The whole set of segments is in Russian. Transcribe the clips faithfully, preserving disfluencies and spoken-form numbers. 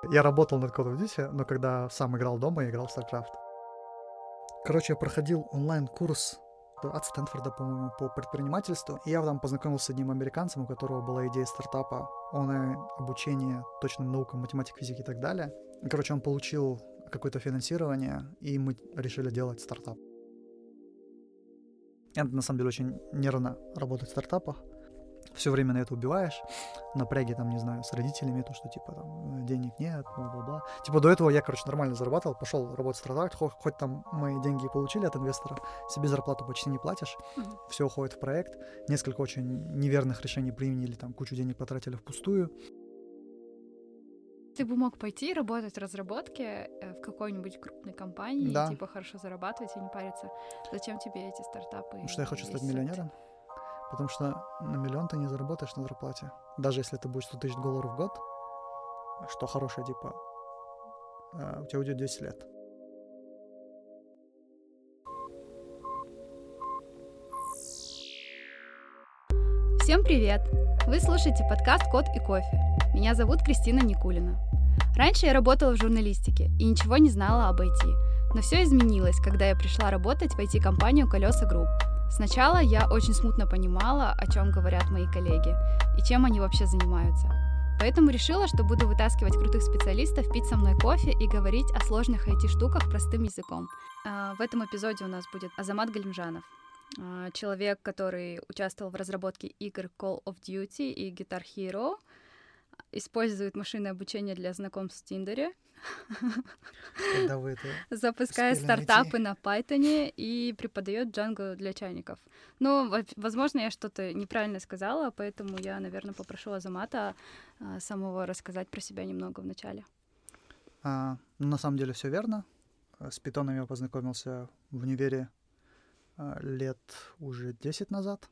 Я работал над Call of Duty, но когда сам играл дома, я играл в StarCraft. Короче, я проходил онлайн-курс от Стэнфорда, по-моему, по предпринимательству. И я там познакомился с одним американцем, у которого была идея стартапа, онлайн-обучение точным наукам, математике, физике и так далее. И, короче, он получил какое-то финансирование, и мы решили делать стартап. Это, на самом деле, очень нервно работать в стартапах. Все время на это убиваешь, напряги там, не знаю, с родителями, то, что, типа, там, денег нет, бла-бла-бла. Типа, до этого я, короче, нормально зарабатывал, пошел работать в стартап, хоть, хоть там мы деньги получили от инвестора, себе зарплату почти не платишь, mm-hmm. все уходит в проект, несколько очень неверных решений приняли, там, кучу денег потратили впустую. Ты бы мог пойти работать в разработке в какой-нибудь крупной компании, да. типа, хорошо зарабатывать и не париться. Зачем тебе эти стартапы? Потому что я хочу стать миллионером. Потому что на миллион ты не заработаешь на зарплате. Даже если это будет сто тысяч долларов в год, что хорошее, типа, у тебя уйдет десять лет. Всем привет! Вы слушаете подкаст «Код и кофе». Меня зовут Кристина Никулина. Раньше я работала в журналистике и ничего не знала об ай ти. Но все изменилось, когда я пришла работать в ай ти-компанию «Колеса Групп». Сначала я очень смутно понимала, о чем говорят мои коллеги и чем они вообще занимаются. Поэтому решила, что буду вытаскивать крутых специалистов, пить со мной кофе и говорить о сложных ай ти-штуках простым языком. В этом эпизоде у нас будет Азамат Галимжанов, человек, который участвовал в разработке игр Call of Duty и Guitar Hero, использует машинное обучение для знакомств в Тиндере, Когда вы это запускает стартапы найти? На Python и преподает Django для чайников. Ну, возможно, я что-то неправильно сказала, поэтому я, наверное, попрошу Азамата а, самого рассказать про себя немного в начале. А, ну, на самом деле все верно. С Python я познакомился в универе а, лет уже десять назад.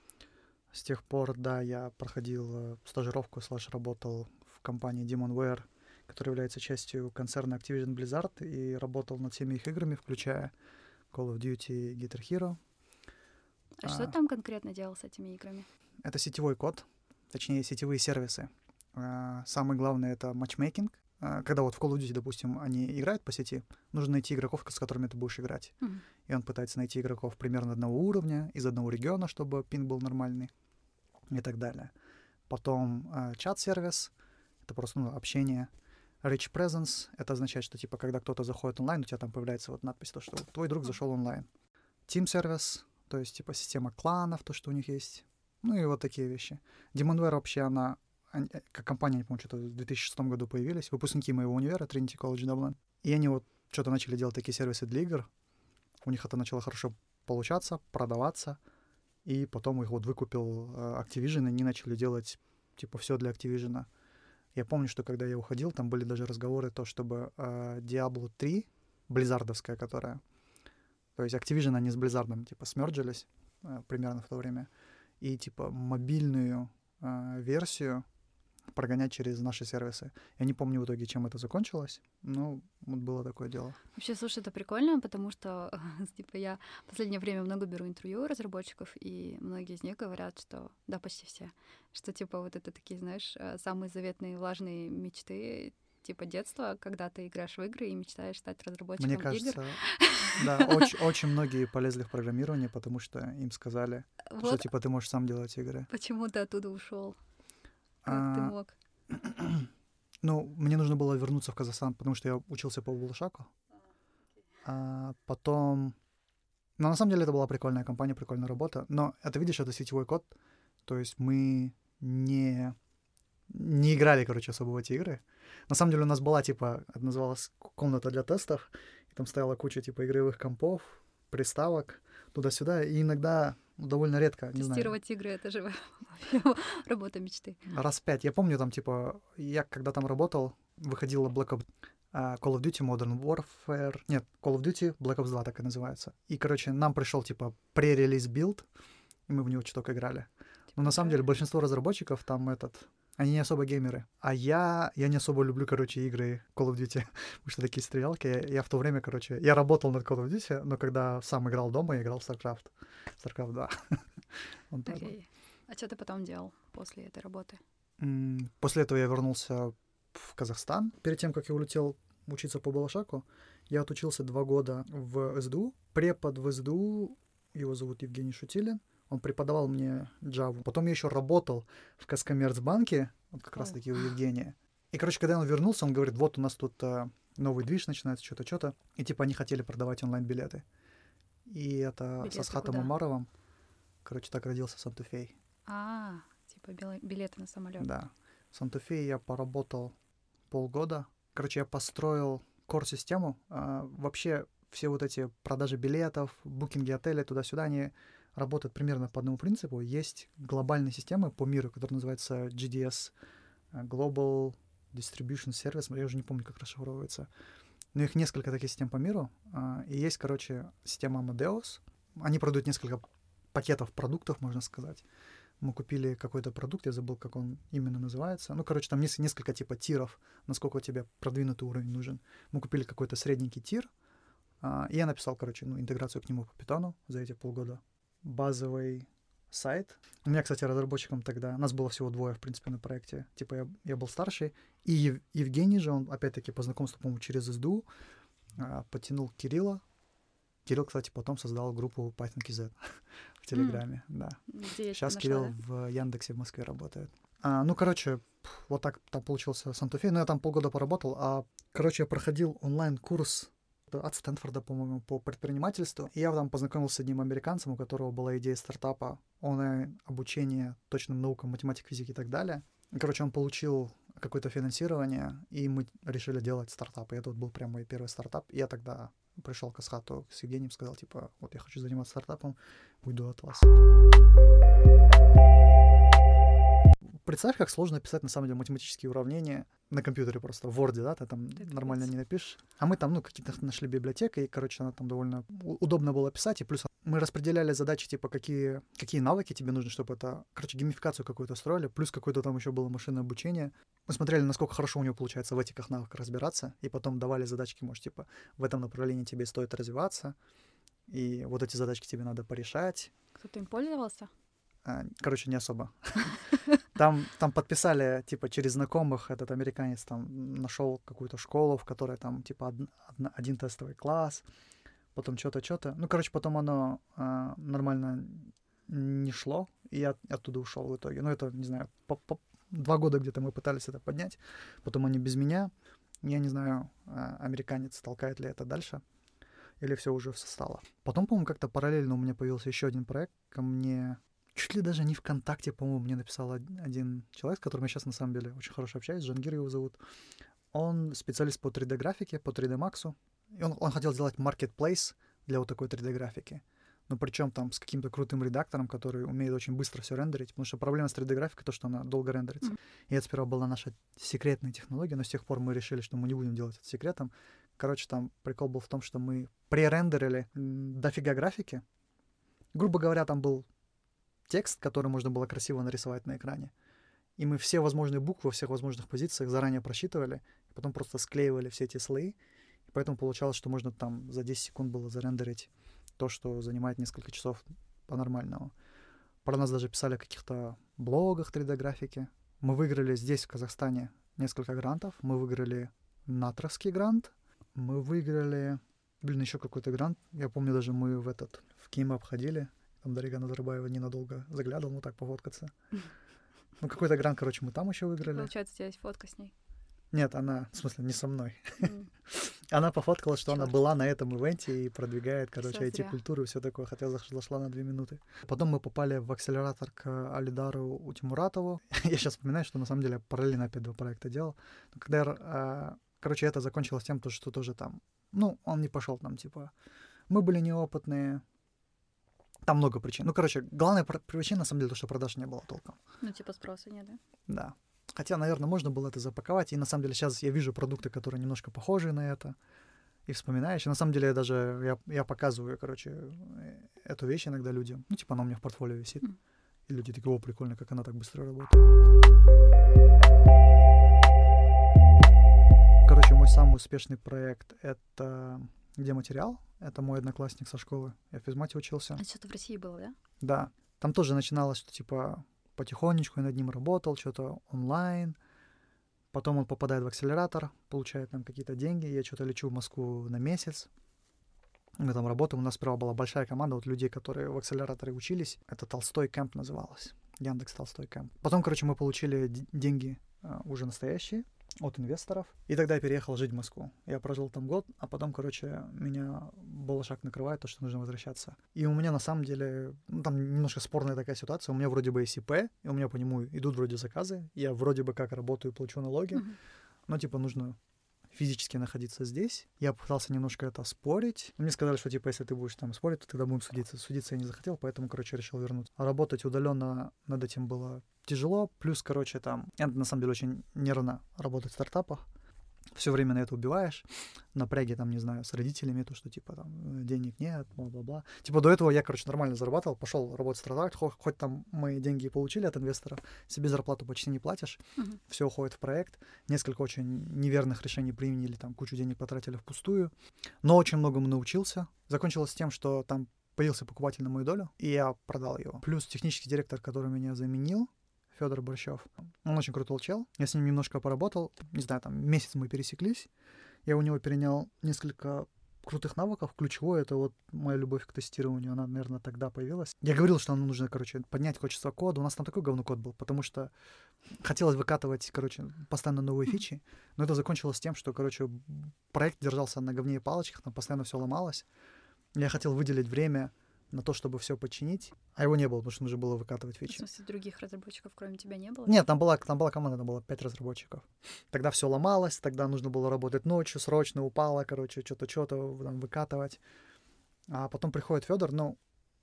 С тех пор, да, я проходил стажировку, слэш работал в компании Demonware, который является частью концерна Activision Blizzard, и работал над всеми их играми, включая Call of Duty и Guitar Hero. А, а что там конкретно делал с этими играми? Это сетевой код, точнее, сетевые сервисы. А, самое главное — это матчмейкинг. А, когда вот в Call of Duty, допустим, они играют по сети, нужно найти игроков, с которыми ты будешь играть. Mm-hmm. И он пытается найти игроков примерно одного уровня, из одного региона, чтобы пинг был нормальный, и так далее. Потом а, чат-сервис — это просто ну, общение. Rich Presence — это означает, что, типа, когда кто-то заходит онлайн, у тебя там появляется вот надпись, то, что твой друг зашел онлайн. Team Service, то есть, типа, система кланов, то, что у них есть. Ну и вот такие вещи. Demonware вообще, она, они, как компания, не помню, что-то в две тысячи шестом году появились, выпускники моего универа, Trinity College Dublin. И они вот что-то начали делать такие сервисы для игр. У них это начало хорошо получаться, продаваться. И потом их вот выкупил uh, Activision, и они начали делать, типа, все для Activision. Я помню, что когда я уходил, там были даже разговоры, то, чтобы э, Diablo три, близзардовская, которая... То есть Activision, они с Blizzard'ом, типа, смерджились э, примерно в то время. И, типа, мобильную э, версию прогонять через наши сервисы. Я не помню в итоге, чем это закончилось, но вот было такое дело. Вообще, слушай, это прикольно, потому что, типа, я в последнее время много беру интервью у разработчиков, и многие из них говорят, что, да, почти все, что, типа, вот это такие, знаешь, самые заветные влажные мечты, типа, детства, когда ты играешь в игры и мечтаешь стать разработчиком игр. Мне кажется, игр. да, очень, очень многие полезли в программирование, потому что им сказали, вот что, типа, ты можешь сам делать игры. Почему ты оттуда ушел? Как а, ты мог? Ну, мне нужно было вернуться в Казахстан, потому что я учился по Булшаку. А потом... Ну, на самом деле, это была прикольная компания, прикольная работа. Но это, видишь, это сетевой код. То есть мы не... не играли, короче, особо в эти игры. На самом деле у нас была, типа, это называлась комната для тестов. И там стояла куча, типа, игровых компов, приставок, туда-сюда. И иногда... довольно редко, не знаю. Тестировать игры — это же работа мечты. Раз пять. Я помню, там, типа, я когда там работал, выходила Black Ops, uh, Call of Duty Modern Warfare, нет, Call of Duty Black Ops два, так и называется. И, короче, нам пришел, типа, пререлиз билд, и мы в него чуток играли. Типа, но на самом деле большинство разработчиков там этот... Они не особо геймеры. А я, я не особо люблю, короче, игры Call of Duty, потому что такие стрелялки. Я, я в то время, короче... Я работал над Call of Duty, но когда сам играл дома, я играл в StarCraft. StarCraft два. Окей. Okay. А что ты потом делал после этой работы? После этого я вернулся в Казахстан. Перед тем, как я улетел учиться по Балашаку, я отучился два года в СДУ. Препод в СДУ, его зовут Евгений Шутилин, он преподавал мне Java. Потом я еще работал в Казкоммерцбанке, вот как раз-таки у Евгения. И, короче, когда он вернулся, он говорит, вот у нас тут а, новый движ начинается, что-то, что-то. И типа они хотели продавать онлайн-билеты. И это билеты с Асхатом куда? Умаровым. Короче, так родился Сантуфей. А, типа билеты на самолет. Да. В Сантуфее я поработал полгода. Короче, я построил кор-систему. А, вообще все вот эти продажи билетов, букинги отелей, туда-сюда, они работают примерно по одному принципу. Есть глобальные системы по миру, которые называются джи ди эс, Global Distribution Service, я уже не помню, как расшифровывается. Но их несколько таких систем по миру. И есть, короче, система Amadeus. Они продают несколько пакетов продуктов, можно сказать. Мы купили какой-то продукт, я забыл, как он именно называется. Ну, короче, там несколько типа тиров, насколько тебе продвинутый уровень нужен. Мы купили какой-то средненький тир, и я написал, короче, ну, интеграцию к нему по Python за эти полгода. Базовый сайт. У меня, кстати, разработчиком тогда, нас было всего двое, в принципе, на проекте. Типа я, я был старший, и Ев, Евгений же, он, опять-таки, по знакомству, по-моему, через СДУ, а, подтянул Кирилла. Кирилл, кстати, потом создал группу Python кей зет в Телеграме, mm. да. Где Сейчас нашла, Кирилл да? в Яндексе в Москве работает. А, ну, короче, вот так там получился Сантуфей. Ну, я там полгода поработал, а, короче, я проходил онлайн-курс от Стэнфорда, по-моему, по предпринимательству. И я там познакомился с одним американцем, у которого была идея стартапа, онлайн-обучение точным наукам, математике, физике и так далее. Короче, он получил какое-то финансирование, и мы решили делать стартап. И это вот был прям мой первый стартап. И я тогда пришел к Асхату с Евгением, сказал, типа, вот я хочу заниматься стартапом, уйду от вас. Представь, как сложно писать, на самом деле, математические уравнения на компьютере просто, в Word, да, ты там это нормально не напишешь. А мы там, ну, какие-то нашли библиотеку, и, короче, она там довольно удобно было писать, и плюс мы распределяли задачи, типа, какие, какие навыки тебе нужны, чтобы это, короче, геймификацию какую-то строили, плюс какое-то там еще было машинное обучение. Мы смотрели, насколько хорошо у него получается в этих навыках разбираться, и потом давали задачки, может, типа, в этом направлении тебе стоит развиваться, и вот эти задачки тебе надо порешать. Кто-то им пользовался? Короче, не особо. Там, там подписали, типа, через знакомых, этот американец там нашел какую-то школу, в которой там, типа, од, од, один тестовый класс, потом что-то, что-то. Ну, короче, потом оно а, нормально не шло, и я оттуда ушел в итоге. Ну, это, не знаю, по, по, два года где-то мы пытались это поднять, потом они без меня. Я не знаю, а, американец толкает ли это дальше, или все уже встало. Потом, по-моему, как-то параллельно у меня появился еще один проект, ко мне... Чуть ли даже не ВКонтакте, по-моему, мне написал один человек, с которым я сейчас, на самом деле, очень хорошо общаюсь, Джангир его зовут. Он специалист по три дэ-графике, по три дэ-максу. И он, он хотел сделать marketplace для вот такой три дэ-графики. Но причем там с каким-то крутым редактором, который умеет очень быстро все рендерить. Потому что проблема с три дэ-графикой то, что она долго рендерится. Mm-hmm. И это сперва была наша секретная технология, но с тех пор мы решили, что мы не будем делать это секретом. Короче, там прикол был в том, что мы пререндерили дофига графики. Грубо говоря, там был текст, который можно было красиво нарисовать на экране. И мы все возможные буквы во всех возможных позициях заранее просчитывали, и потом просто склеивали все эти слои. И поэтому получалось, что можно там за десять секунд было зарендерить то, что занимает несколько часов по-нормальному. Про нас даже писали в каких-то блогах три дэ-графики. Мы выиграли здесь, в Казахстане, несколько грантов. Мы выиграли натровский грант. Мы выиграли... Блин, еще какой-то грант. Я помню, даже мы в этот... В Кима ходили. Там Дарига Назарбаева ненадолго заглядывал, ну так, пофоткаться. Ну, какой-то грант, короче, мы там еще выиграли. Получается, у тебя есть фотка с ней? Нет, она, в смысле, не со мной. Mm. Она пофоткала, что Черт. Она была на этом ивенте и продвигает, короче, ай ти-культуру и все такое, хотя зашла на две минуты. Потом мы попали в акселератор к Алидару Утимуратову. Я сейчас вспоминаю, что на самом деле параллельно опять два проекта делал. Но когда я, короче, это закончилось тем, что тоже там, ну, он не пошел там, типа, мы были неопытные. Там много причин. Ну, короче, главная причина, на самом деле, то, что продаж не было толком. Ну, типа спроса нет, да? Да. Хотя, наверное, можно было это запаковать. И, на самом деле, сейчас я вижу продукты, которые немножко похожи на это. И вспоминаешь. И, на самом деле, я даже... Я, я показываю, короче, эту вещь иногда людям. Ну, типа, она у меня в портфолио висит. Mm. И люди такие, о, прикольно, как она так быстро работает. Короче, мой самый успешный проект — это... Где материал? Это мой одноклассник со школы. Я в физмате учился. А что-то в России было, да? Да. Там тоже начиналось, что типа потихонечку я над ним работал, что-то онлайн. Потом он попадает в акселератор, получает там какие-то деньги. Я что-то лечу в Москву на месяц. Мы там работаем. У нас сперва была большая команда вот людей, которые в акселераторе учились. Это Толстой Кэмп называлось. Яндекс Толстой Кэмп. Потом, короче, мы получили д- деньги а, уже настоящие от инвесторов. И тогда я переехал жить в Москву. Я прожил там год, а потом, короче, меня Болошак накрывает, то, что нужно возвращаться. И у меня, на самом деле, ну, там немножко спорная такая ситуация. У меня вроде бы есть ИП, и у меня по нему идут вроде заказы. Я вроде бы как работаю, плачу налоги. Mm-hmm. Но, типа, нужно физически находиться здесь. Я пытался немножко это спорить. Мне сказали, что, типа, если ты будешь там спорить, то тогда будем судиться. Судиться я не захотел, поэтому, короче, решил вернуться. А работать удаленно над этим было тяжело. Плюс, короче, там, я, на самом деле, очень нервно работать в стартапах. Все время на это убиваешь. Напряги, там, не знаю, с родителями, то, что, типа, там, денег нет, бла-бла-бла. Типа, до этого я, короче, нормально зарабатывал, пошел работать в стартап, хоть, хоть там мои деньги и получили от инвестора, себе зарплату почти не платишь, uh-huh. все уходит в проект, несколько очень неверных решений приняли, там, кучу денег потратили впустую, но очень многому научился. Закончилось тем, что там появился покупатель на мою долю, и я продал его. Плюс технический директор, который меня заменил, Федор Борщев. Он очень крутой чел. Я с ним немножко поработал. Не знаю, там месяц мы пересеклись. Я у него перенял несколько крутых навыков. Ключевое — это вот моя любовь к тестированию. Она, наверное, тогда появилась. Я говорил, что нам нужно, короче, поднять качество кода. У нас там такой говно код был, потому что хотелось выкатывать, короче, постоянно новые фичи. Но это закончилось тем, что, короче, проект держался на говне и палочках, там постоянно все ломалось. Я хотел выделить время на то, чтобы все починить, а его не было, потому что нужно было выкатывать фичи. В смысле, других разработчиков, кроме тебя, не было? Нет, там была, там была команда, там было пять разработчиков. Тогда все ломалось, тогда нужно было работать ночью, срочно упало, короче, что-то, что-то там выкатывать. А потом приходит Федор, ну,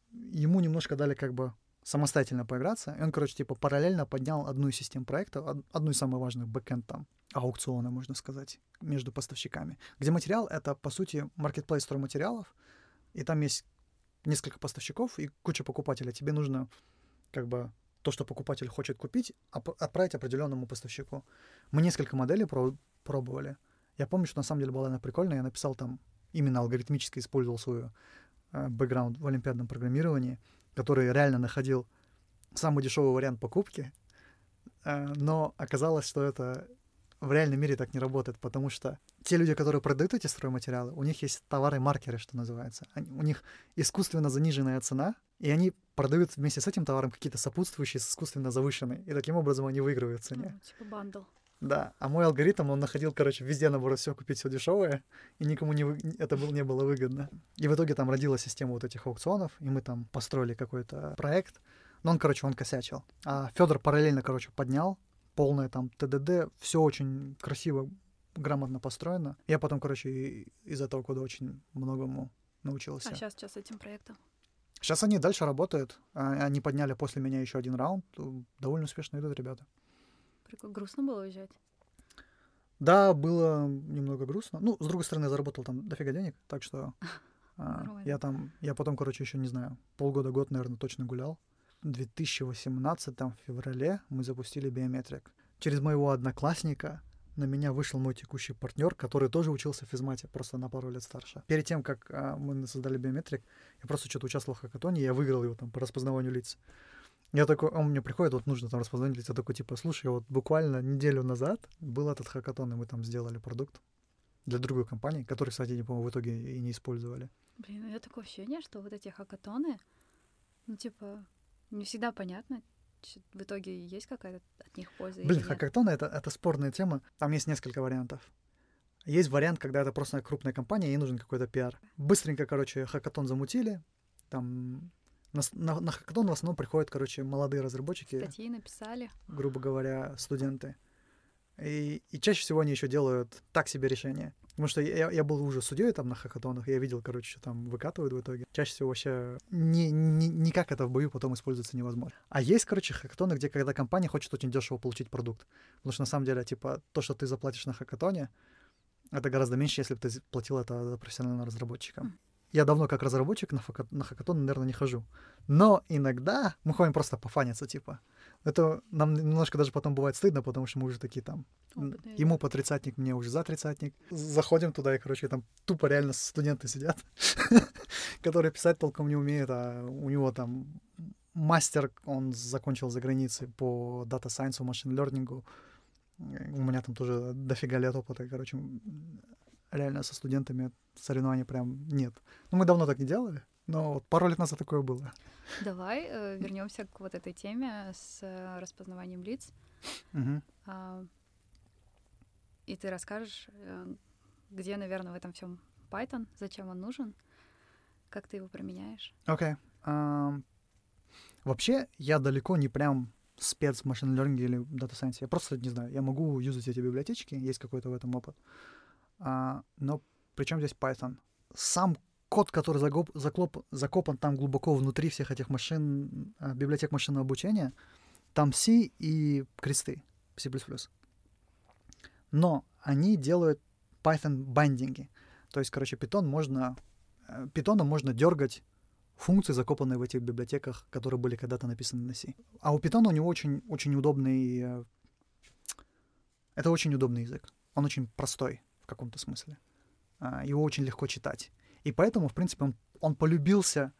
ему немножко дали как бы самостоятельно поиграться, и он, короче, типа параллельно поднял одну из систем проекта, одну из самых важных бэкэнд там, аукциона, можно сказать, между поставщиками. Где материал — это, по сути, маркетплейс стройматериалов, и там есть несколько поставщиков и куча покупателей. Тебе нужно как бы то, что покупатель хочет купить, отправить определенному поставщику. Мы несколько моделей про- пробовали. Я помню, что на самом деле была она прикольная. Я написал там, именно алгоритмически использовал свой э, бэкграунд в олимпиадном программировании, который реально находил самый дешевый вариант покупки, э, но оказалось, что это в реальном мире так не работает, потому что те люди, которые продают эти стройматериалы, у них есть товары-маркеры, что называется. Они, у них искусственно заниженная цена, и они продают вместе с этим товаром какие-то сопутствующие с искусственно завышенные. И таким образом они выигрывают в цене. Ну, типа бандл. Да, а мой алгоритм, он находил, короче, везде, наоборот, все купить, все дешевое, и никому не вы... это был, не было выгодно. И в итоге там родилась система вот этих аукционов, и мы там построили какой-то проект. Но он, короче, он косячил. А Федор параллельно, короче, поднял полное там ТДД, все очень красиво, грамотно построено. Я потом, короче, из этого кода очень многому научился. А сейчас что с этим проектом? Сейчас они дальше работают. Они подняли после меня еще один раунд. Довольно успешно идут ребята. Прикольно. Грустно было уезжать? Да, было немного грустно. Ну, с другой стороны, я заработал там дофига денег, так что а, я там, я потом, короче, еще не знаю, полгода-год, наверное, точно гулял. В две тысячи восемнадцатом в феврале мы запустили биометрик. Через моего одноклассника на меня вышел мой текущий партнер, который тоже учился в физмате, просто на пару лет старше. Перед тем, как а, мы создали биометрик, я просто что-то участвовал в хакатоне, я выиграл его там по распознаванию лиц. Я такой, он мне приходит, вот нужно там распознавать лиц, я такой, типа, слушай, вот буквально неделю назад был этот хакатон, и мы там сделали продукт для другой компании, который, кстати, не помню, в итоге и не использовали. Блин, у меня такое ощущение, что вот эти хакатоны, ну, типа, не всегда понятно, в итоге есть какая-то от них польза. Блин, хакатоны это, это спорная тема. Там есть несколько вариантов. Есть вариант, когда это просто крупная компания, ей нужен какой-то пиар. Быстренько, короче, хакатон замутили. Там на, на, на хакатон в основном приходят, короче, молодые разработчики. Статьи написали. Грубо говоря, студенты. И, и чаще всего они еще делают так себе решения. Потому что я, я был уже судьей там на хакатонах, я видел, короче, что там выкатывают в итоге. Чаще всего вообще ни, ни, никак это в бою потом используется невозможно. А есть, короче, хакатоны, где когда компания хочет очень дешево получить продукт. Потому что на самом деле, типа, то, что ты заплатишь на хакатоне, это гораздо меньше, если бы ты платил это профессиональным разработчикам. Mm. Я давно как разработчик на, фака- на хакатон, наверное, не хожу. Но иногда мы ходим просто пофаниться, типа. Это нам немножко даже потом бывает стыдно, потому что мы уже такие там... Опытные. Ему по тридцатник, мне уже за тридцатник. Заходим туда, и, короче, там тупо реально студенты сидят, которые писать толком не умеют, а у него там мастер, он закончил за границей по дата-сайенсу, машин-лернингу. У меня там тоже дофига лет опыта, короче, реально со студентами соревнований прям нет. Ну, мы давно так не делали, но вот пару лет назад такое было. Давай э, вернемся к вот этой теме с э, распознаванием лиц. Угу. А, и ты расскажешь, э, где, наверное, в этом всем Python, зачем он нужен, как ты его применяешь? Окей. Okay. Um, вообще, я далеко не прям спец в машин learning или дата сайенсе. Я просто не знаю, я могу юзать эти библиотечки, есть какой-то в этом опыт. Uh, но при чем здесь Python? Сам код, который загоп, заклоп, закопан там глубоко внутри всех этих машин, uh, библиотек машинного обучения, там C и кресты, C++. Но они делают Python-бандинги. То есть, короче, Python можно, Python можно дергать функции, закопанные в этих библиотеках, которые были когда-то написаны на C. А у Python у него очень, очень удобный... Это очень удобный язык. Он очень простой в каком-то смысле. Его очень легко читать. И поэтому, в принципе, он, он полюбился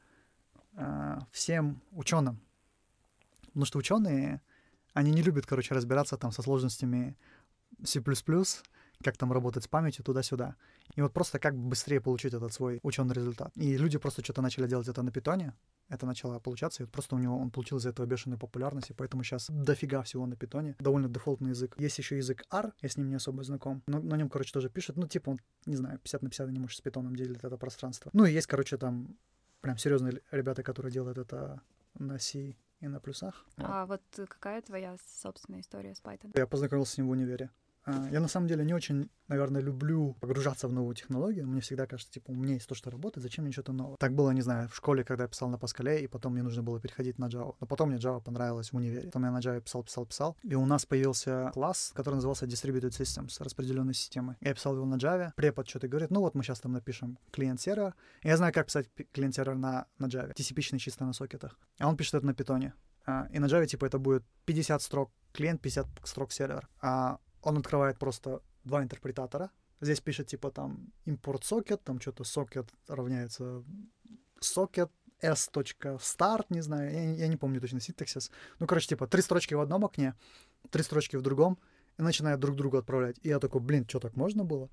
всем ученым. Потому что ученые, они не любят, короче, разбираться там со сложностями C++, как там работать с памятью, туда-сюда. И вот просто как быстрее получить этот свой ученый результат. И люди просто что-то начали делать это на питоне, это начало получаться, и вот просто у него он получил из-за этого бешеную популярность, и поэтому сейчас дофига всего на питоне. Довольно дефолтный язык. Есть еще язык R, я с ним не особо знаком, но на нем, короче, тоже пишет, ну, типа, он, не знаю, пятьдесят на пятьдесят не может с питоном делить это пространство. Ну, и есть, короче, там прям серьезные ребята, которые делают это на C и на плюсах. А вот, вот какая твоя собственная история с Python? Я познакомился с ним в универе. Я на самом деле не очень, наверное, люблю погружаться в новую технологию. Мне всегда кажется, типа, у меня есть то, что работает, зачем мне что-то новое. Так было, не знаю, в школе, когда я писал на Паскале, и потом мне нужно было переходить на Java. Но потом мне Java понравилась в универе. Потом я на Java писал, писал, писал. И у нас появился класс, который назывался Distributed Systems, распределенной системой. Я писал его на Java. Препод что-то говорит, ну вот мы сейчас там напишем клиент-сервер. Я знаю, как писать клиент-сервер на, на Java. ти си пи-шный чисто на сокетах. А он пишет это на питоне. И на Java, типа, это будет пятьдесят строк клиент, пятьдесят строк сервер. А он открывает просто два интерпретатора. Здесь пишет, типа, там, import socket, там что-то socket равняется socket s.start, не знаю, я, я не помню точно синтаксис. Ну, короче, типа, три строчки в одном окне, три строчки в другом, и начинают друг другу отправлять. И я такой, блин, что, так можно было?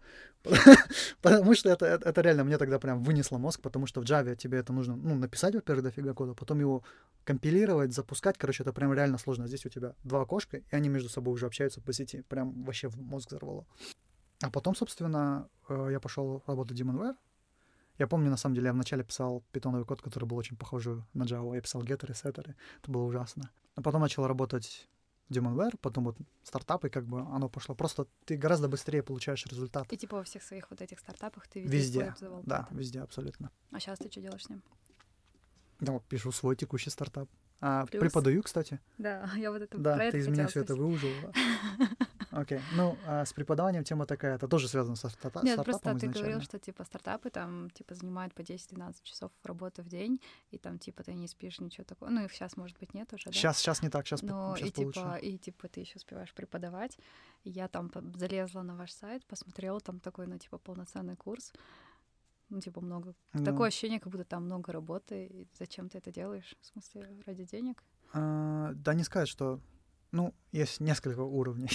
Потому что это, это, это реально мне тогда прям вынесло мозг, потому что в Java тебе это нужно, ну, написать, во-первых, дофига кода, потом его компилировать, запускать, короче, это прям реально сложно. Здесь у тебя два окошка, и они между собой уже общаются по сети. Прям вообще в мозг взорвало. А потом, собственно, я пошел работать в Demonware. Я помню, на самом деле, я вначале писал питоновый код, который был очень похож на Java. Я писал геттеры, сеттеры. Это было ужасно. А потом начал работать Demonware, потом вот стартапы, как бы оно пошло. Просто ты гораздо быстрее получаешь результат. И типа во всех своих вот этих стартапах ты везде, везде использовал да, Python. Везде, абсолютно. А сейчас ты что делаешь с ним? Да, вот пишу свой текущий стартап. А, Плюс. преподаю, кстати. Да, я вот это Да, про ты это из меня хотела все это спросить. выужила. Окей. Ну, а с преподаванием тема такая, это тоже связано со старта- Нет, стартапом просто ты изначально. говорил, что типа стартапы там типа занимают по десять-двенадцать часов работы в день, и там типа ты не спишь, ничего такого. Ну и сейчас, может быть, нет уже, да? Сейчас, сейчас не так, сейчас, Но сейчас и получше. типа, и типа ты еще успеваешь преподавать. И я там по- залезла на ваш сайт, посмотрела там такой, ну, типа, полноценный курс. Ну, типа, много. Ну, Такое ощущение, как будто там много работы. И зачем ты это делаешь? В смысле, ради денег? а, да не сказать, что... Ну, есть несколько уровней.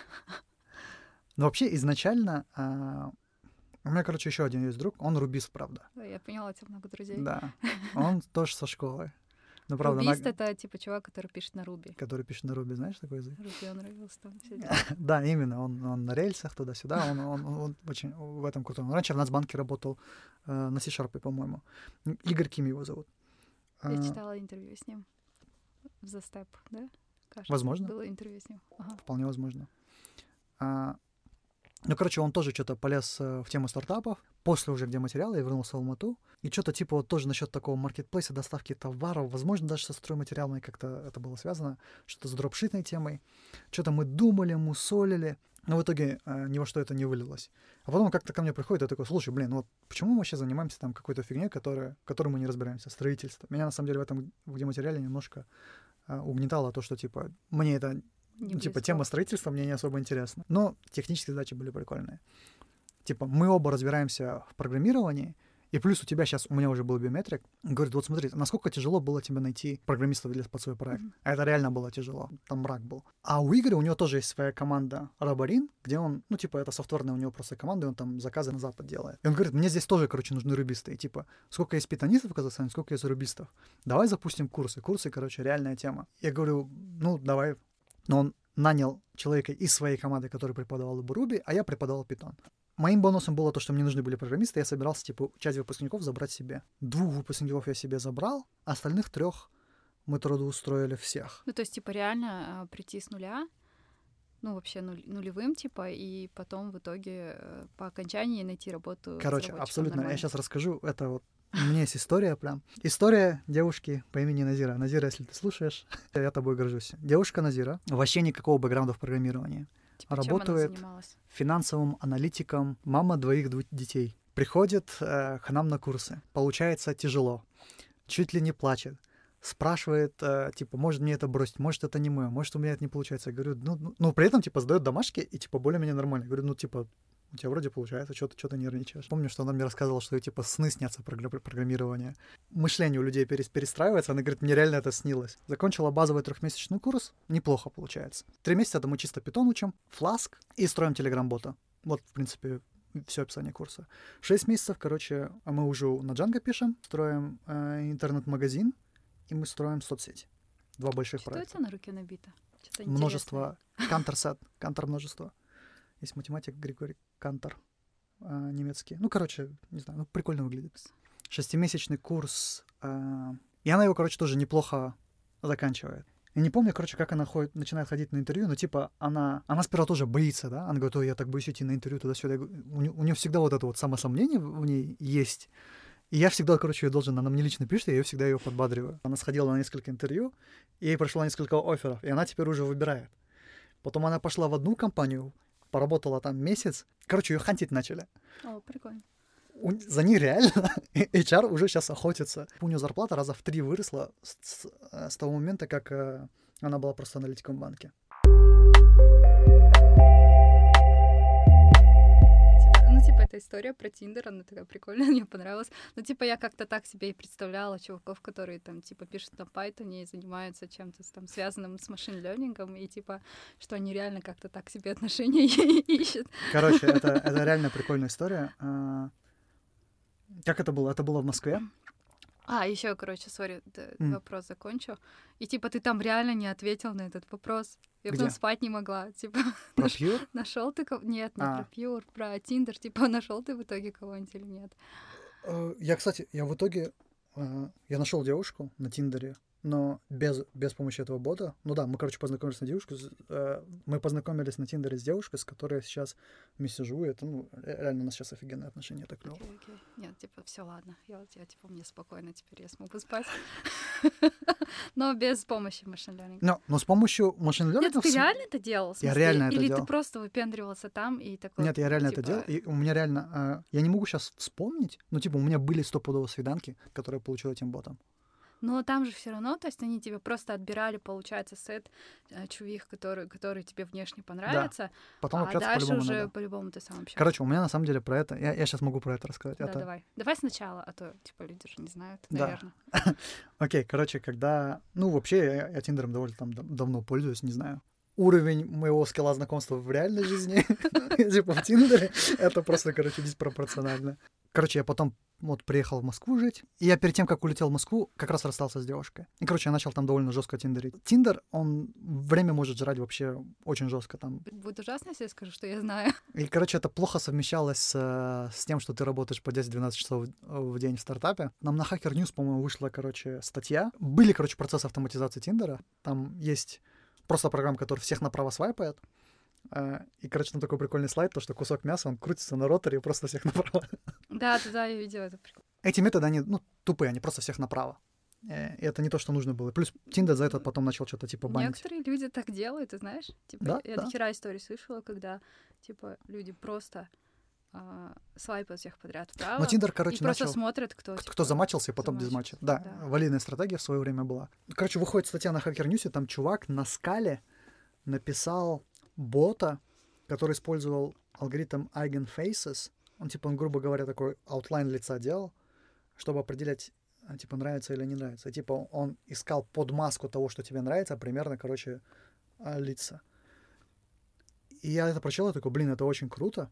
Но вообще изначально... а, у меня, короче, еще один есть друг, он рубист, правда. Да, я поняла, у тебя много друзей. Да, он тоже со школы. Ну, правда, Рубист на- — это типа чувак, который пишет на Руби. который пишет на Руби, знаешь такой язык? Руби он Rails, там все дела. Да, именно, он, он на рельсах туда-сюда, он, он, он, он очень в этом крутой. Он раньше в Нацбанке работал э, на C-Sharp, по-моему. Игорь Ким его зовут. Я А, читала интервью с ним в The Step, да? Кажется, Возможно. было интервью с ним. Ага. Вполне возможно. А, ну, короче, он тоже что-то полез э, в тему стартапов. После уже где материалы, я вернулся в Алмату. И что-то типа вот тоже насчет такого маркетплейса, доставки товаров. Возможно, даже со стройматериалами как-то это было связано. Что-то с дропшитной темой. Что-то мы думали, мусолили. Но в итоге э, ни во что это не вылилось. А потом как-то ко мне приходит и такой, слушай, блин, ну вот почему мы вообще занимаемся там какой-то фигней, которая, в которой мы не разбираемся, строительство. Меня на самом деле в этом где материале немножко э, угнетало то, что типа мне это... Не Ну, типа, близко. тема строительства мне не особо интересна. Но технические задачи были прикольные. Типа, мы оба разбираемся в программировании, И плюс у тебя сейчас, у меня уже был биометрик, он говорит, вот смотри, насколько тяжело было тебе найти программистов для под свой проект. Mm-hmm. А это реально было тяжело, там мрак был. А у Игоря, у него тоже есть своя команда Робарин, где он, ну, типа, это софтверная у него просто команда, и он там заказы на Запад делает. И он говорит, мне здесь тоже, короче, нужны рубисты. И типа, сколько есть питонистов в Казахстане, сколько есть рубистов. Давай запустим курсы. Курсы, короче, реальная тема. Я говорю, ну, давай. Но он нанял человека из своей команды, который преподавал в Руби, а я преподавал Python. Моим бонусом было то, что мне нужны были программисты, я собирался, типа, часть выпускников забрать себе. Двух выпускников я себе забрал, а остальных трех мы трудоустроили всех. Ну, то есть, типа, реально а, прийти с нуля, ну, вообще нуль, нулевым, типа, и потом в итоге э, по окончании найти работу. Короче, абсолютно. Нормально. Я сейчас расскажу, это вот у меня есть история прям. История девушки по имени Назира. Назира, если ты слушаешь, я тобой горжусь. Девушка Назира, вообще никакого бэкграунда в программировании. Типа, работает финансовым аналитиком, мама двоих двух детей. Приходит э, к нам на курсы. Получается тяжело. Чуть ли не плачет. Спрашивает, э, типа, может мне это бросить, может это не мое, может у меня это не получается. Я говорю, ну, ну, ну при этом, типа, сдает домашки и, типа, более-менее нормально. Я говорю, ну, типа, у тебя вроде получается, что ты, что ты нервничаешь. Помню, что она мне рассказывала, что, типа, сны снятся про программирование. Мышление у людей перестраивается. Она говорит, мне реально это снилось. Закончила базовый трехмесячный курс. Неплохо получается. Три месяца это мы чисто Python учим, Flask и строим Telegram-бота. Вот, в принципе, все описание курса. Шесть месяцев, короче, мы уже на Django пишем, строим э, интернет-магазин, и мы строим соцсеть. Два больших что проекта. Что у тебя на руке набито? Что-то множество. Кантор-сет. Кантор множество. Есть математик Григорий Кантор, э, немецкий. Ну, короче, не знаю, ну, прикольно выглядит. Шестимесячный курс. Э, и она его, короче, тоже неплохо заканчивает. Я не помню, короче, как она ходит, начинает ходить на интервью, но, типа, она, она сперва тоже боится, да? Она говорит, ой, я так боюсь идти на интервью туда-сюда. У, у нее всегда вот это вот самосомнение в ней есть. И я всегда, короче, ее должен, она мне лично пишет, я ее всегда ее подбадриваю. Она сходила на несколько интервью, и ей прошло несколько офферов, и она теперь уже выбирает. Потом она пошла в одну компанию, поработала там месяц. Короче, ее хантить начали. О, прикольно. У, за ней реально эйч ар уже сейчас охотится. У нее зарплата раза в три выросла с, с, с того момента, как э, она была просто аналитиком в банке. Ну, типа, эта история про Тиндер, она такая прикольная, мне понравилась. Ну, типа, я как-то так себе и представляла чуваков, которые там, типа, пишут на Python и занимаются чем-то там связанным с машин-лернингом, и, типа, что они реально как-то так себе отношения ищут. Короче, это, это реально прикольная история. Как это было? Это было в Москве. А, еще, короче, сори, mm. вопрос закончу. И, типа, ты там реально не ответил на этот вопрос. Я Где? потом спать не могла. Типа, про Pure? Нашел ты кого? Нет, не а. про Pure, про Tinder. Типа, нашел ты в итоге кого-нибудь или нет? Я, кстати, я в итоге я нашел девушку на Тиндере, но без, без помощи этого бота. Ну да, мы, короче, познакомились на девушку. Мы познакомились на Тиндере с девушкой, с которой я сейчас вместе живу. Это, ну, реально у нас сейчас офигенные отношения, так клево. Okay, okay. Нет, типа, все ладно. Я, я, типа, мне спокойно теперь я смогу спать. Но без помощи машин-лернинга. Но, но с помощью машин-лернинга... Нет, ты реально это делал? Я реально это делал. делал. Или ты просто выпендривался там и такой... Нет, я реально это делал. И у меня реально... Я не могу сейчас вспомнить, но, типа, у меня были стопудово свиданки, которые я получил этим ботом. Но там же все равно, то есть они тебе просто отбирали, получается, сет э, чувих, которые, которые тебе внешне понравятся, да. Потом а дальше по-любому уже надо. по-любому ты сам общаешься. Короче, у меня на самом деле про это... Я, я сейчас могу про это рассказать. Да, это... давай. Давай сначала, а то, типа, люди же не знают, да. наверное. Окей, короче, когда... Ну, вообще, я, я Тиндером довольно там давно пользуюсь, не знаю. Уровень моего скилла знакомства в реальной жизни, типа в Тиндере, это просто, короче, диспропорционально. Короче, я потом вот приехал в Москву жить, и я перед тем, как улетел в Москву, как раз расстался с девушкой. И, короче, я начал там довольно жестко тиндерить. Тиндер, он время может жрать вообще очень жестко там. Будет ужасно, если я скажу, что я знаю. И, короче, это плохо совмещалось с, с тем, что ты работаешь по десять-двенадцать часов в день в стартапе. Нам на Hacker News, по-моему, вышла, короче, статья. Были, короче, процессы автоматизации Тиндера. Там есть просто программа, которая всех направо свайпает. И, короче, там такой прикольный слайд, то, что кусок мяса, он крутится на роторе и просто всех направо. Да, да, да, я видела это. Эти методы, они, ну, тупые, они просто всех направо. И это не то, что нужно было. Плюс Тиндер за это потом начал что-то типа банить. Некоторые люди так делают, ты знаешь? Типа, да, я да. до хера историй слышала, когда, типа, люди просто а, свайпают всех подряд вправо. Но Тиндер, короче, и просто начал... смотрят, кто, кто типа, замачился и потом дизмачил. Да, да, валидная стратегия в свое время была. Короче, выходит статья на Hacker News, там чувак на скале написал бота, который использовал алгоритм Eigenfaces. Он, типа, он, грубо говоря, такой аутлайн лица делал. чтобы определять, типа, нравится или не нравится. И, типа, он искал под маску того, что тебе нравится, примерно, короче, лица. И я это прочел, я такой, блин, это очень круто.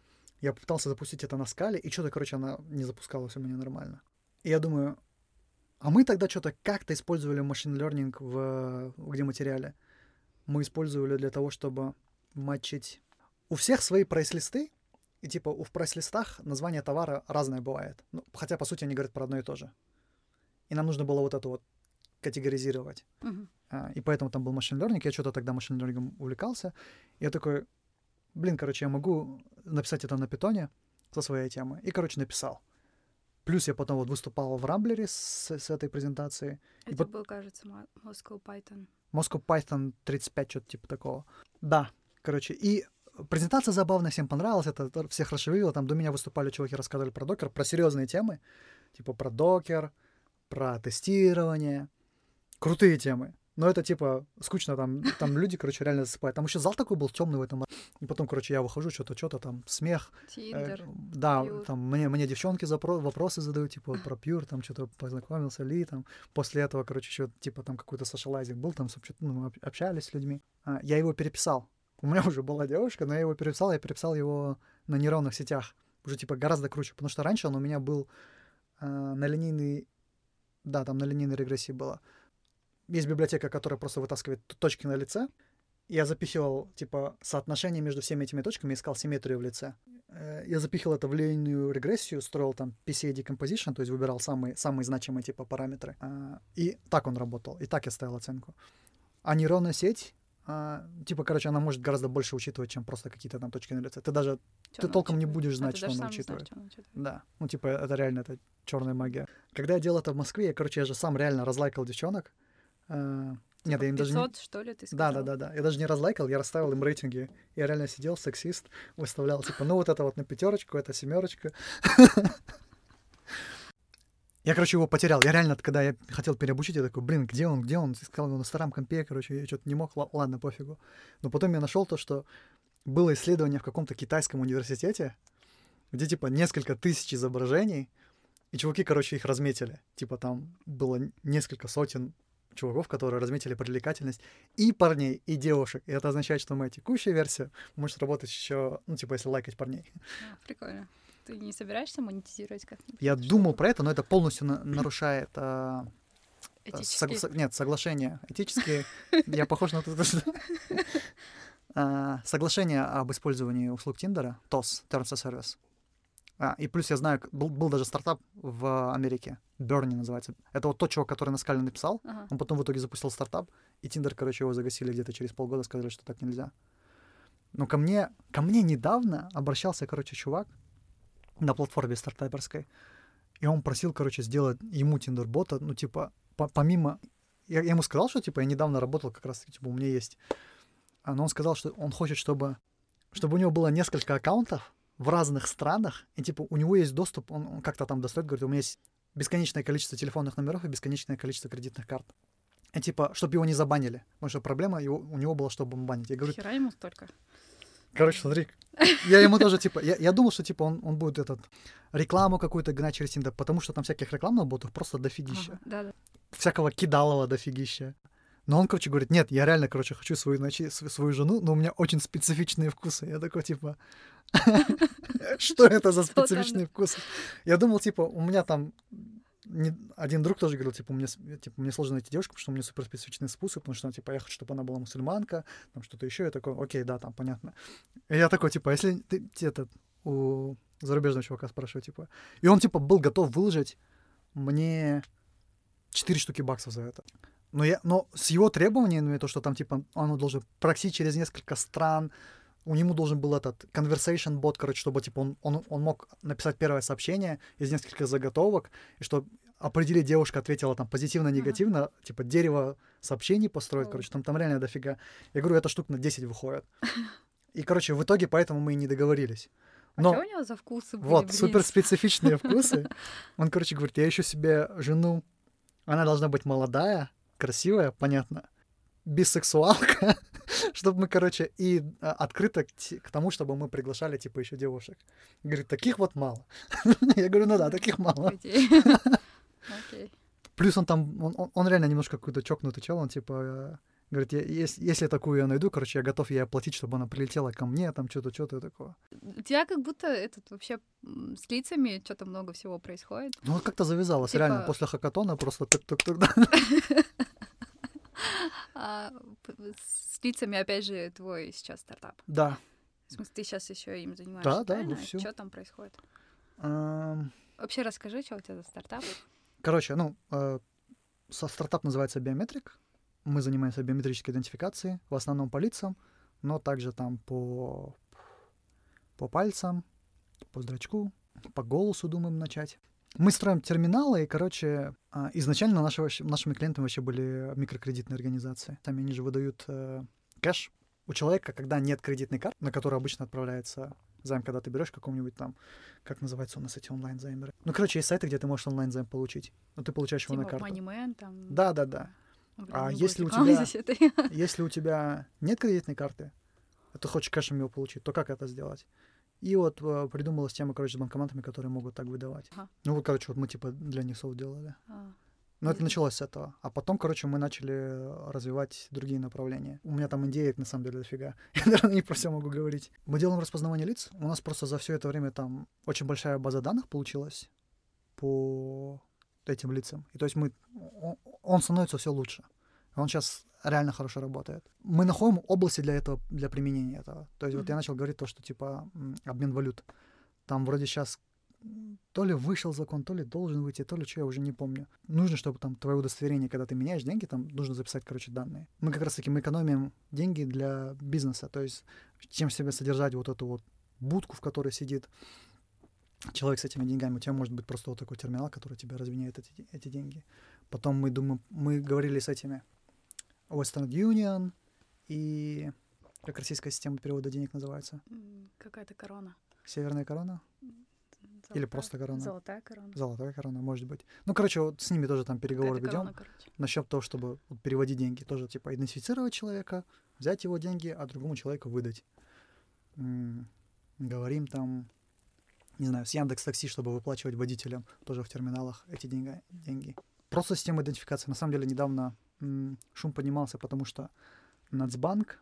Я попытался запустить это на скале, и что-то, короче, она не запускалась у меня нормально. И я думаю, а мы тогда что-то как-то использовали machine learning в, в где материале. Мы использовали для того, чтобы матчить. У всех свои прайс-листы, и типа в прайс-листах название товара разное бывает. Ну, хотя, по сути, они говорят про одно и то же. И нам нужно было вот это вот категоризировать. Uh-huh. А, и поэтому там был machine learning. Я что-то тогда machine learning увлекался. И я такой, блин, короче, я могу написать это на питоне со своей темы. И, короче, написал. Плюс я потом вот выступал в Рамблере с, с этой презентацией. Это по... был, кажется, Moscow Python. Moscow Python тридцать пять, что-то типа такого. Да, короче, и презентация забавная, всем понравилась, это всех расшевелило. Там до меня выступали чуваки, рассказывали про докер, про серьезные темы, типа про докер, про тестирование. Крутые темы. Но это, типа, скучно, там, там люди, короче, реально засыпают. Там еще зал такой был темный в этом. И потом, короче, я выхожу, что-то, что-то там, смех. Тиндер, э, да, Pure. Там мне, мне девчонки запро- вопросы задают, типа, вот, про Pure, там, что-то познакомился ли, там. После этого, короче, еще, типа, там, какой-то socializing был, там, ну, общались с людьми. А, я его переписал. У меня уже была девушка, но я его переписал, я переписал его на нейронных сетях. Уже, типа, гораздо круче. Потому что раньше он у меня был э, на линейной... Да, там на линейной регрессии было. Есть библиотека, которая просто вытаскивает точки на лице. Я запихивал, типа, соотношение между всеми этими точками, искал симметрию в лице. Я запихивал это в линейную регрессию, строил там пи си эй decomposition, то есть выбирал самые, самые значимые, типа, параметры. И так он работал, и так я ставил оценку. А нейронная сеть, типа, короче, она может гораздо больше учитывать, чем просто какие-то там точки на лице. Ты даже, что ты толком учитывает? Не будешь знать, а что она учитывает. Знаешь, что она учитывает. Да, ну, типа, это реально, это черная магия. Когда я делал это в Москве, я, короче, я же сам реально разлайкал девчонок. Uh, нет, я им даже не... что ли, ты сказал? Да, да, да, да. Я даже не разлайкал, я расставил им рейтинги. Я реально сидел, сексист, выставлял, типа, ну вот это вот на пятерочку, это семерочка. Я, короче, его потерял. Я реально, когда я хотел переобучить, я такой, блин, где он, где он? Искал его на старом компе, короче, я что-то не мог, ладно, пофигу. Но потом я нашел то, что было исследование в каком-то китайском университете, где, типа, несколько тысяч изображений, и чуваки, короче, их разметили. Типа, там было несколько сотен чуваков, которые разметили привлекательность и парней, и девушек. И это означает, что моя текущая версия может работать еще, ну, типа, если лайкать парней. А, прикольно. Ты не собираешься монетизировать как-нибудь? Я думал про это, но это полностью на- нарушает... А, Этические? Согла- нет, соглашения этические. Я похож на то, что... Соглашение об использовании услуг Тиндера, тос, Terms of Service. А, и плюс я знаю, был, был даже стартап в Америке, Bernie называется. Это вот тот чувак, который на скале написал, ага. Он потом в итоге запустил стартап, и Tinder, короче, его загасили где-то через полгода, сказали, что так нельзя. Но ко мне, ко мне недавно обращался, короче, чувак на платформе стартаперской, и он просил, короче, сделать ему Tinder-бота, ну, типа, по- помимо... Я, я ему сказал, что, типа, я недавно работал как раз, типа, у меня есть. Но он сказал, что он хочет, чтобы, чтобы у него было несколько аккаунтов в разных странах, и, типа, у него есть доступ, он, он как-то там достает, говорит, у меня есть бесконечное количество телефонных номеров и бесконечное количество кредитных карт. И, типа, чтобы его не забанили. Потому что проблема его, у него была, чтобы банить. Я говорю, хера ему столько. Короче, смотри, я ему тоже, типа, я, я думал, что, типа, он, он будет этот, рекламу какую-то гнать через Tinder, потому что там всяких рекламных ботов просто дофигища. Ага, да-да. Всякого кидалова дофигища. Но он, короче, говорит, нет, я реально, короче, хочу свою, ночи, свою жену, но у меня очень специфичные вкусы. Я такой, типа, что это за специфичные вкусы? Я думал, типа, у меня там... Один друг тоже говорил, типа, мне, типа, мне сложно найти девушку, потому что у меня супер специфичные вкусы, потому что, типа, я хочу, чтобы она была мусульманка, там что-то еще. Я такой, окей, да, там, понятно. И я такой, типа, если ты, этот, у зарубежного чувака спрашиваю, типа... И он, типа, был готов выложить мне четыре штуки баксов за это. Но, я, но с его требованиями, то, что там, типа, он должен проксить через несколько стран, у него должен был этот conversation bot, короче, чтобы, типа, он, он, он мог написать первое сообщение из нескольких заготовок, и чтобы определить, девушка ответила там позитивно-негативно, uh-huh. типа, дерево сообщений построить, oh. короче, там, там реально дофига. Я говорю, это штук на десять выходит. И, короче, в итоге поэтому мы и не договорились. Но, а что у него за вкусы были? Вот, блин? суперспецифичные вкусы. Он, короче, говорит, я ищу себе жену, она должна быть молодая, красивая, понятно, бисексуалка, чтобы мы, короче, и а, открыто к, к тому, чтобы мы приглашали, типа, еще девушек. Говорит, таких вот мало. Я говорю, ну да, таких мало. Окей. Плюс он там, он, он, он реально немножко какой-то чокнутый чел, он типа говорит, я, если, если такую я найду, короче, я готов ей оплатить, чтобы она прилетела ко мне, там что-то, что-то такого. У тебя как будто этот вообще с лицами что-то много всего происходит. Ну, вот как-то завязалось, Типа... реально, после хакатона просто тук-тук-тук, да. А с лицами, опять же, твой сейчас стартап. Да. В смысле, ты сейчас еще им занимаешься, да, правильно? Да, вовсю. Что там происходит? Um... Вообще расскажи, что у тебя за стартап? Короче, ну, э, стартап называется Biometric. Мы занимаемся биометрической идентификацией, в основном по лицам, но также там по, по пальцам, по зрачку, по голосу думаем начать. Мы строим терминалы, и, короче, изначально наши, нашими клиентами вообще были микрокредитные организации. Там они же выдают э, кэш. У человека, когда нет кредитной карты, на которую обычно отправляется займ, когда ты берешь какому-нибудь там, как называется у нас эти онлайн-займеры. Ну, короче, есть сайты, где ты можешь онлайн-займ получить, но ты получаешь типа его на карту. Moneyman, там... Да-да-да. Блин, а если у, тебя, если у тебя нет кредитной карты, а ты хочешь кэшем его получить, то как это сделать? И вот э, придумала система, короче, с банкоматами, которые могут так выдавать. Ага. Ну вот, короче, вот мы типа для них софт делали. А. Но это началось с этого. А потом, короче, мы начали развивать другие направления. У меня там идеек, на самом деле, дофига. Я, наверное, не про все могу говорить. Мы делаем распознавание лиц. У нас просто за все это время там очень большая база данных получилась по этим лицам. И то есть мы, он становится все лучше. Он сейчас реально хорошо работает. Мы находим области для этого, для применения этого. То есть mm-hmm. вот я начал говорить то, что типа обмен валют. Там вроде сейчас то ли вышел закон, то ли должен выйти, то ли что, я уже не помню. Нужно, чтобы там твое удостоверение, когда ты меняешь деньги, там нужно записать, короче, данные. Мы как раз-таки мы экономим деньги для бизнеса. То есть чем себе содержать вот эту вот будку, в которой сидит человек с этими деньгами, у тебя может быть просто вот такой терминал, который тебе разменяет эти, эти деньги. Потом мы думаем, мы говорили с этими Western Union и как российская система перевода денег называется? Какая-то корона. Северная корона? Золотая, или просто корона? Золотая корона. Золотая корона, может быть. Ну, короче, вот с ними тоже там переговоры ведем насчет того, чтобы вот, переводить деньги. Тоже типа идентифицировать человека, взять его деньги, а другому человеку выдать. М-м, говорим там, не знаю, с Яндекс.Такси, чтобы выплачивать водителям тоже в терминалах эти деньги. деньги. Просто система идентификации. На самом деле недавно м- шум поднимался, потому что Нацбанк,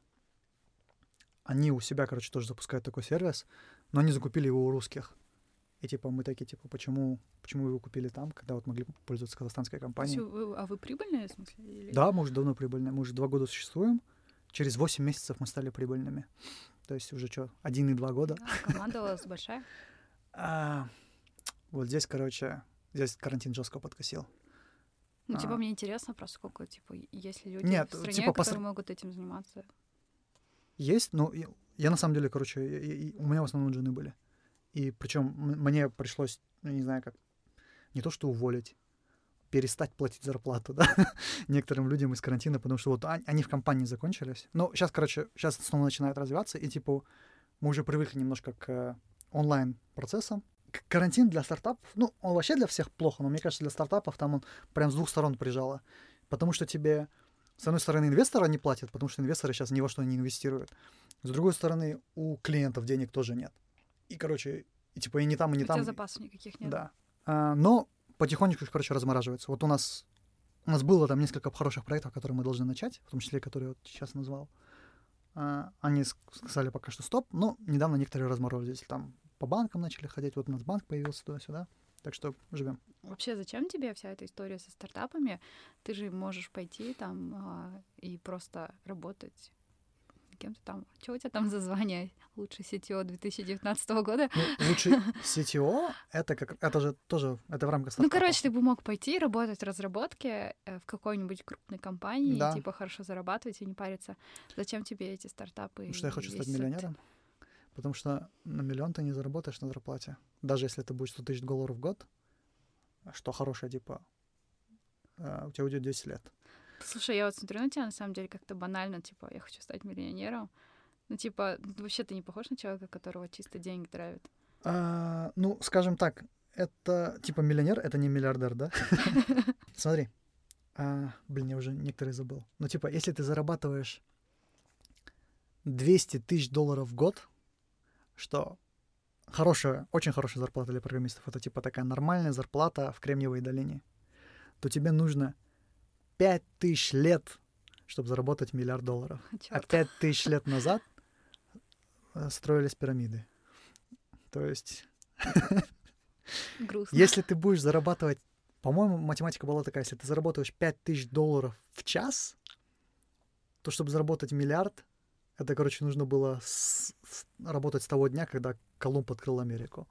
они у себя, короче, тоже запускают такой сервис, но они закупили его у русских. И типа мы такие, типа, почему, почему вы его купили там, когда вот могли пользоваться казахстанской компанией? Вы, а вы прибыльные, в смысле? Или... Да, мы уже давно прибыльные. Мы уже два года существуем. Через восемь месяцев мы стали прибыльными. То есть уже что, один и два года. А команда у вас большая? А, вот здесь, короче, здесь карантин жестко подкосил. Ну, типа, а. мне интересно просто, сколько, типа, есть ли люди Нет, в стране, типа, которые по... могут этим заниматься? Есть, но я, я на самом деле, короче, я, я, у меня в основном джуны были. И причем мне пришлось, ну, не знаю как, не то что уволить, перестать платить зарплату, да, некоторым людям из карантина, потому что вот они в компании закончились. Но сейчас, короче, сейчас снова начинает развиваться, и типа мы уже привыкли немножко к онлайн-процессам. Карантин для стартапов, ну, он вообще для всех плохо, но мне кажется, для стартапов там он прям с двух сторон прижало. Потому что тебе, с одной стороны, инвесторы не платят, потому что инвесторы сейчас ни во что не инвестируют. С другой стороны, у клиентов денег тоже нет. И, короче, и типа и не там, и не у там. У тебя запасов никаких нет. Да. А, но потихонечку, короче, размораживается. Вот у нас, у нас было там несколько хороших проектов, которые мы должны начать, в том числе, которые я вот сейчас назвал. А, они сказали пока что стоп, но недавно некоторые разморозились. Там по банкам начали ходить, вот Нацбанк появился туда-сюда. Так что живем. Вообще, зачем тебе вся эта история со стартапами? Ты же можешь пойти там а, и просто работать кем-то там. Что у тебя там за звание? Лучший си ти о две тысячи девятнадцатого года? Ну, лучший си ти о — это как это же тоже это в рамках стартапа. Ну, короче, ты бы мог пойти работать в разработке в какой-нибудь крупной компании, да. Типа хорошо зарабатывать и не париться. Зачем тебе эти стартапы? Потому что я хочу стать миллионером. Потому что на миллион ты не заработаешь на зарплате. Даже если это будет сто тысяч долларов в год, что хорошее, типа, у тебя уйдет десять лет. Слушай, я вот смотрю на тебя, на самом деле, как-то банально, типа, я хочу стать миллионером. Ну, типа, вообще ты не похож на человека, которого чисто деньги травят? А, ну, скажем так, это, типа, миллионер — это не миллиардер, да? Смотри, А, блин, я уже некоторые забыл. Ну, типа, если ты зарабатываешь двести тысяч долларов в год, что хорошая, очень хорошая зарплата для программистов, это типа такая нормальная зарплата в Кремниевой долине, то тебе нужно пять тысяч лет, чтобы заработать миллиард долларов. Чёрт. А пять тысяч лет назад строились пирамиды. То есть... Грустно. Если ты будешь зарабатывать... По-моему, математика была такая, если ты заработаешь пять тысяч долларов в час, то чтобы заработать миллиард, это, короче, нужно было с... С... работать с того дня, когда Колумб открыл Америку.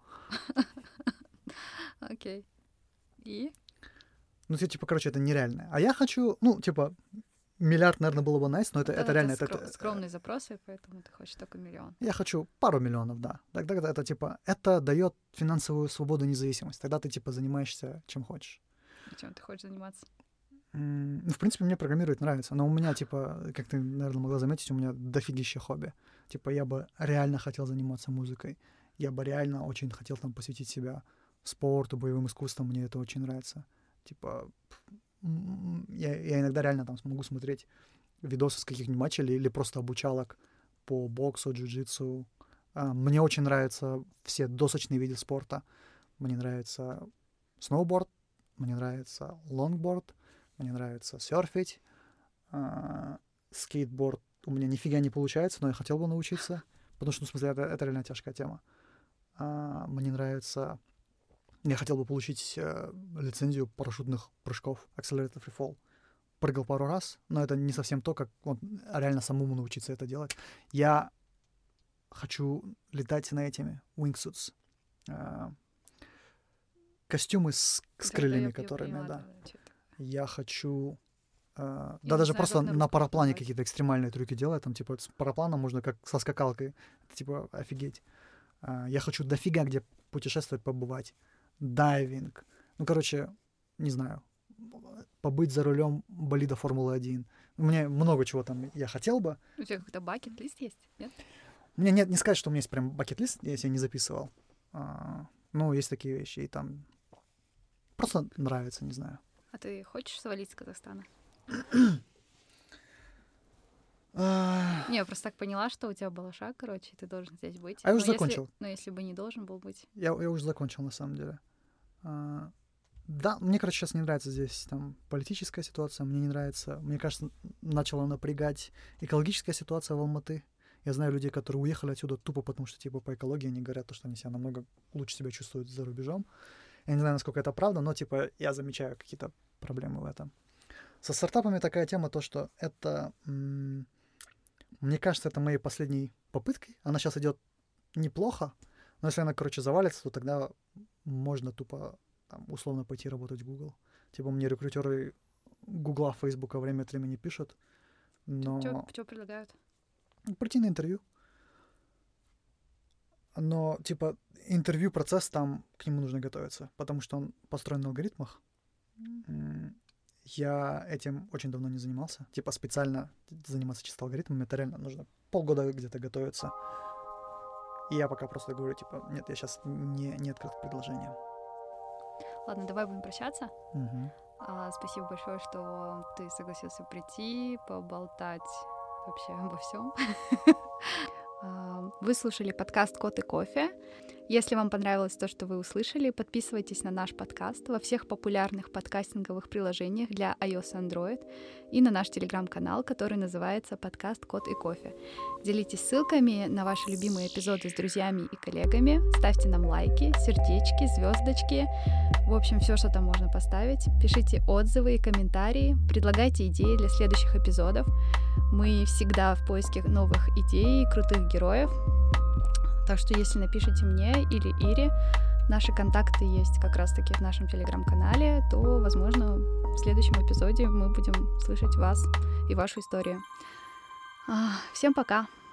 Окей. И? Ну, типа, короче, это нереально. А я хочу, ну, типа, миллиард, наверное, было бы nice, но это, Да, это реально... скро- это, скромные запросы, поэтому ты хочешь только миллион. Я хочу пару миллионов, да. Тогда это, типа, это дает финансовую свободу и независимость. Тогда ты, типа, занимаешься чем хочешь. И чем ты хочешь заниматься? М, Ну, в принципе, мне программировать нравится, но у меня, типа, как ты, наверное, могла заметить, у меня дофигища хобби. Типа, я бы реально хотел заниматься музыкой. Я бы реально очень хотел там посвятить себя спорту, боевым искусствам, мне это очень нравится. Типа, м, я, я иногда реально там могу смотреть видосы с каких-нибудь матчей или, или просто обучалок по боксу, джиу-джитсу. А, Мне очень нравятся все досочные виды спорта. Мне нравится сноуборд, мне нравится лонгборд, мне нравится серфить, а, скейтборд. У меня нифига не получается, но я хотел бы научиться, потому что, ну, в смысле, это, это реально тяжкая тема. А, мне нравится... Я хотел бы получить э, лицензию парашютных прыжков, Accelerated Free Fall. Прыгал пару раз, но это не совсем то, как вот, реально самому научиться это делать. Я хочу летать на этими wingsuits. Э, костюмы с, с Да, крыльями, да, я- я которыми, поняла, да. да, чё это. Я хочу... э, Я да, не даже знаю, просто как на на русском параплане назвать. какие-то экстремальные трюки делать. Там, типа, с парапланом можно как со скакалкой. Это, типа, офигеть. Э, я хочу дофига где путешествовать, побывать. Дайвинг. Ну, короче, не знаю. Побыть за рулем болида Формулы один. У меня много чего там я хотел бы. У тебя какой-то бакет-лист есть, нет? У меня нет, не сказать, что у меня есть прям бакет-лист, я себе не записывал. А, ну, есть такие вещи, и там просто нравится, не знаю. А ты хочешь свалить с Казахстана? А, Не, я просто так поняла, что у тебя балаша, короче, и ты должен здесь быть. А я Но уже если- закончил. Но если бы не должен был быть. Я, я уже закончил, на самом деле. А, да, мне, короче, сейчас не нравится здесь там политическая ситуация, мне не нравится, мне кажется, начала напрягать экологическая ситуация в Алматы. Я знаю людей, которые уехали отсюда тупо потому, что типа по экологии они говорят, что они себя намного лучше себя чувствуют за рубежом. Я не знаю, насколько это правда, но типа я замечаю какие-то проблемы в этом. Со стартапами такая тема, то, что это, м, мне кажется, это моей последней попыткой. Она сейчас идет неплохо, но если она, короче, завалится, то тогда можно тупо там, условно пойти работать в Google. Типа мне рекрутеры Гугла, Фейсбука время от времени пишут, но... Что предлагают? Прийти на интервью. Но, типа, интервью-процесс там, к нему нужно готовиться, потому что он построен на алгоритмах. М, Я этим очень давно не занимался. Типа, специально заниматься чисто алгоритмами, это реально нужно полгода где-то готовиться. И я пока просто говорю, типа, нет, я сейчас не, не открыт к предложениям. Ладно, давай будем прощаться. Мгм. А, спасибо большое, что ты согласился прийти, поболтать вообще обо всем. Вы слушали подкаст «Кот и кофе». Если вам понравилось то, что вы услышали, подписывайтесь на наш подкаст во всех популярных подкастинговых приложениях для iOS и Android и на наш телеграм-канал, который называется «Подкаст Кот и кофе». Делитесь ссылками на ваши любимые эпизоды с друзьями и коллегами, ставьте нам лайки, сердечки, звездочки, в общем, все, что там можно поставить. Пишите отзывы и комментарии, предлагайте идеи для следующих эпизодов. Мы всегда в поиске новых идей и крутых героев. Так что если напишите мне или Ире, наши контакты есть как раз-таки в нашем телеграм-канале, то, возможно, в следующем эпизоде мы будем слышать вас и вашу историю. Всем пока!